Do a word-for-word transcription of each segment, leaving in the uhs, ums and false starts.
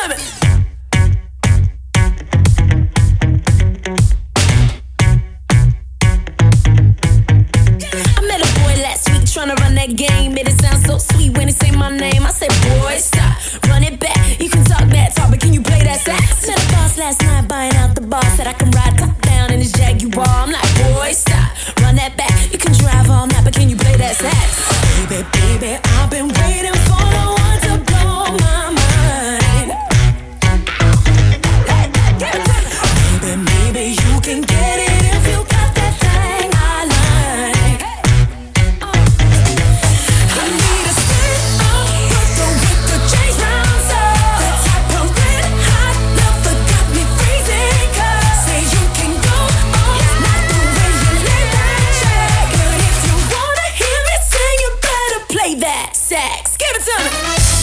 to me. I met a boy last week tryna run that game. Made it sound so sweet when he say my name. I said, boy, stop, run it back. You can talk that talk, but can you play that sax? Met a boss last night buying out the bar. Said I can ride top down in his Jaguar. I'm like, boy, stop, run that back. You can drive all night, but can you play that sax? Baby, baby, I've been waiting for the one to blow my mind. Baby, maybe you can get it if you got that thing I like. I need a spin up, put the with the J's round up. The type of red hot love that got me freezing. Cause say you can go all night the way you lay that track. But if you wanna hear me sing, you better play that sax. Give it to me.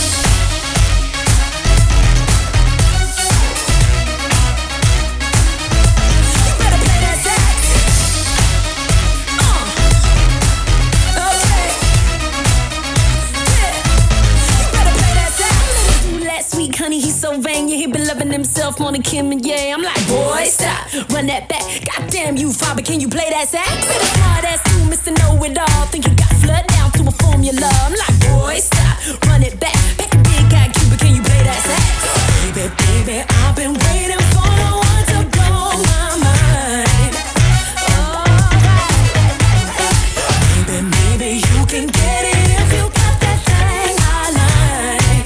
Honey, he's so vain, yeah, he been loving himself more than Kim and Ye. I'm like, boy, stop, run that back. Goddamn you, father, can you play that sax? Say the smart ass you, Mister Know-It-All. Think you got flood down to a formula. I'm like, boy, stop, run it back. Pack a big guy, Cuba, can you play that sax? Baby, baby, I've been waiting for the one to blow my mind. Alright, baby, maybe you can get it if you got that thing I like.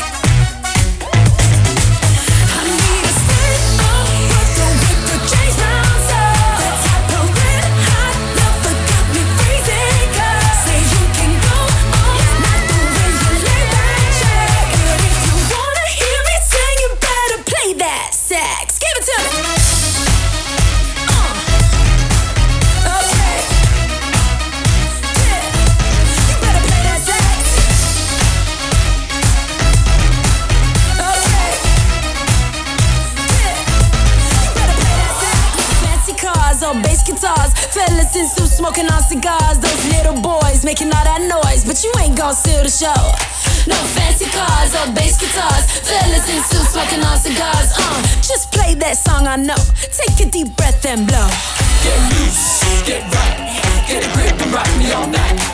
Bass guitars, fellas in suits smoking on cigars. Those little boys making all that noise, but you ain't gon' steal the show. No fancy cars or bass guitars, fellas in suits smoking on cigars. Uh, just play that song I know. Take a deep breath and blow. Get loose, get right, get a grip and rock me all night.